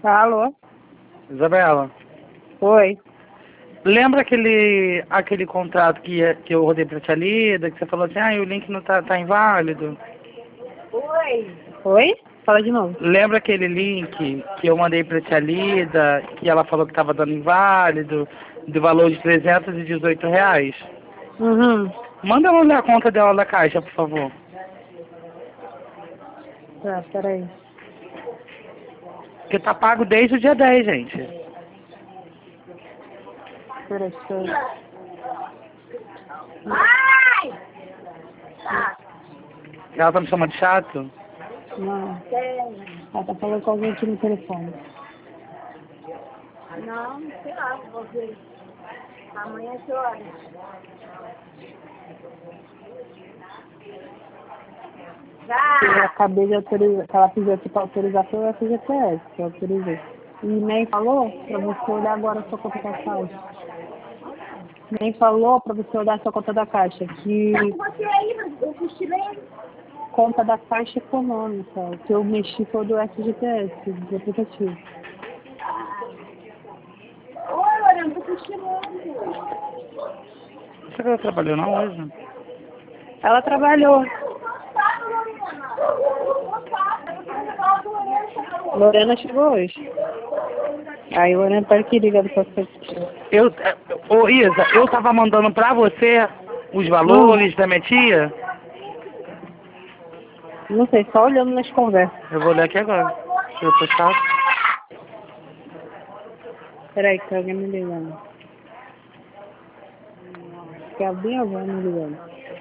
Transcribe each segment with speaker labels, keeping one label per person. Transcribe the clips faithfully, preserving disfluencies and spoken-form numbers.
Speaker 1: Alô?
Speaker 2: Isabela,
Speaker 1: Oi.
Speaker 2: lembra aquele, aquele contrato que, ia- que eu rodei pra tia Lida, que você falou assim, ah, o link não tá, tá inválido?
Speaker 1: Oi? Oi? Fala de novo.
Speaker 2: Lembra aquele link que eu mandei pra tia Lida, que ela falou que tava dando inválido, do valor de trezentos e dezoito reais?
Speaker 1: Uhum.
Speaker 2: Manda ela olhar a conta dela da Caixa, por favor.
Speaker 1: Tá, peraí.
Speaker 2: Porque tá pago desde o dia dez, gente.
Speaker 1: Peraí, deixa eu...
Speaker 2: Ela tá me chamando de chato?
Speaker 1: Não. Ela tá falando com alguém aqui no telefone.
Speaker 3: Não, sei lá, vou ver. Amanhã que horas?
Speaker 1: Eu
Speaker 3: Já!
Speaker 1: acabei de autorizar, que ela pediu aqui pra autorizar foi o F G T S, que eu autorizei. E nem falou pra você olhar agora a sua conta da Caixa. Nem falou pra você olhar a sua conta da Caixa, que
Speaker 3: Tá com você aí, mas eu cochilei.
Speaker 1: conta da Caixa Econômica, que eu mexi foi do F G T S, do aplicativo.
Speaker 3: Oi, Lorena, tô cochilando.
Speaker 2: Será que ela trabalhou não hoje?
Speaker 1: Ela trabalhou. Lorena chegou hoje. Aí Lorena tá aqui ligando pra você.
Speaker 2: Eu, é, ô Isa, eu tava mandando pra você os valores da minha tia.
Speaker 1: Não sei, só olhando nas conversas.
Speaker 2: Eu vou olhar aqui agora. Se eu tô chato.
Speaker 1: Peraí, que tem alguém me ligando. Acho que é a minha avó me ligando.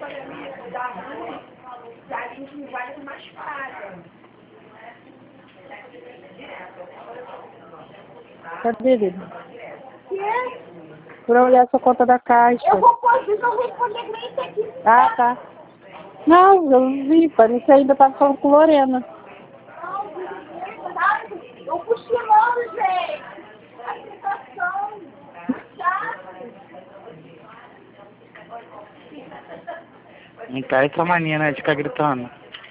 Speaker 1: Cadê ele? Pra olhar sua conta da Caixa.
Speaker 3: Eu vou pôr, eu vou responder pra isso aqui.
Speaker 1: Ah, tá. Não, eu vi, parece que ainda tava falando com Lorena.
Speaker 3: Eu cochilando, gente. A sensação.
Speaker 2: Não tá essa mania, né, de ficar gritando.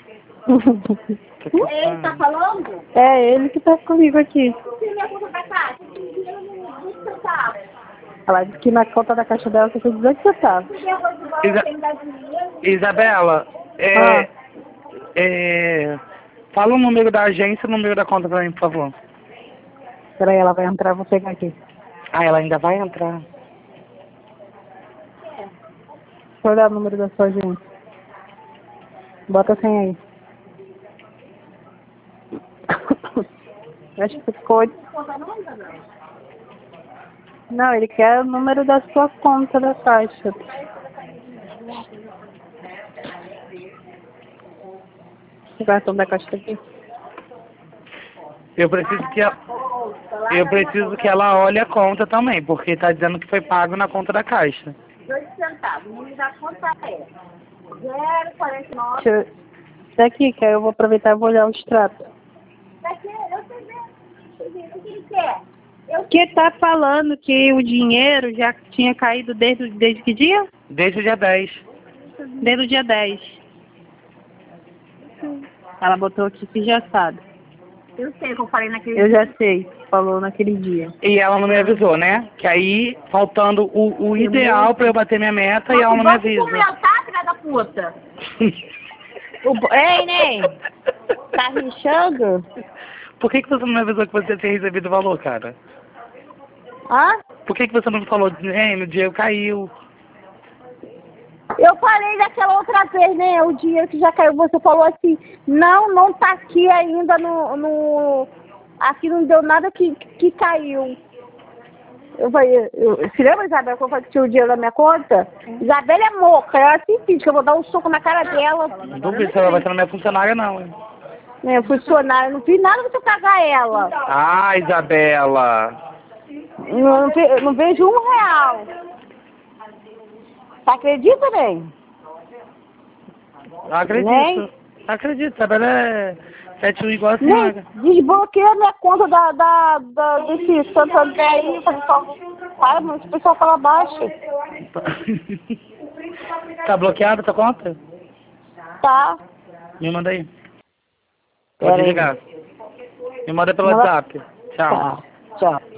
Speaker 3: Ele tá falando?
Speaker 1: É ele que tá comigo aqui.
Speaker 3: Você minha conta da caixa? Dinheiro no centavo.
Speaker 1: Ela disse que na conta da Caixa dela só tem dezoito centavos.
Speaker 3: Você arroz de bola
Speaker 2: Isa-
Speaker 3: sem dar dinheiro?
Speaker 2: Isabela, é,
Speaker 1: Ah.
Speaker 2: é, fala o número da agência e o número da conta pra mim, por favor.
Speaker 1: Peraí, ela vai entrar, eu vou pegar aqui.
Speaker 2: Ah, ela ainda vai entrar.
Speaker 1: Deixa eu olhar o número da sua agência. Bota a senha aí. Acho que ficou...
Speaker 3: Conta não, Isabel?
Speaker 1: Não, ele quer o número da sua conta da Caixa. O cartão da Caixa tá aqui.
Speaker 2: Eu preciso que ela, eu preciso que ela olhe a conta também, porque tá dizendo que foi pago na conta da Caixa.
Speaker 3: Dois centavos. O número da conta é zero quarenta e nove.
Speaker 1: Deixa eu... Tá aqui, que aí eu vou aproveitar e vou olhar o extrato.
Speaker 3: Daqui, eu sei ver. Deixa eu ver. O que ele quer? Eu
Speaker 1: Que tá falando que o dinheiro já tinha caído desde, desde que dia?
Speaker 2: Desde o dia dez.
Speaker 1: Desde o dia dez. Ela botou aqui que já sabe.
Speaker 3: Eu sei que eu falei naquele
Speaker 1: Eu já sei, falou naquele dia.
Speaker 2: E ela não me avisou, né? Que aí, faltando o, o ideal pra eu bater minha meta, e ela não me avisa.
Speaker 3: comentar, filha da puta.
Speaker 1: O... bo- Ei, Ney! Tá rixando?
Speaker 2: Por que, que você não me avisou que você tinha recebido o valor, cara?
Speaker 1: Hã?
Speaker 2: Por que, que você não me falou, hein, no dinheiro caiu?
Speaker 3: Eu falei daquela outra vez, né? O dinheiro que já caiu. Você falou assim, não, não tá aqui ainda no... no... Aqui não deu nada que, que caiu. Eu falei, eu, se lembra, Isabel, que eu falei que tinha o dinheiro na minha conta? Isabela é moca, ela assim fica, eu vou dar um soco na cara dela.
Speaker 2: Não duvido se ela vai ser minha funcionária, não, hein?
Speaker 3: É, funcionária, não fiz nada pra você pagar ela.
Speaker 2: Ah, Isabela!
Speaker 3: Não, não, ve- não vejo um real. Você acredita, bem?
Speaker 2: Não acredito.
Speaker 3: Nem?
Speaker 2: Acredito, Isabela é sete um igual a
Speaker 3: Nem
Speaker 2: senhora.
Speaker 3: desbloqueia minha conta da, da, da, desse Santander aí. Eu falei, só, para, mas o pessoal fala baixo.
Speaker 2: Tá bloqueada a tua conta?
Speaker 3: Tá.
Speaker 2: Me manda aí.
Speaker 1: Pera
Speaker 2: Pode
Speaker 1: aí.
Speaker 2: ligar. Me manda pelo
Speaker 1: Ela-
Speaker 2: WhatsApp. Tchau.
Speaker 1: Tá, tchau.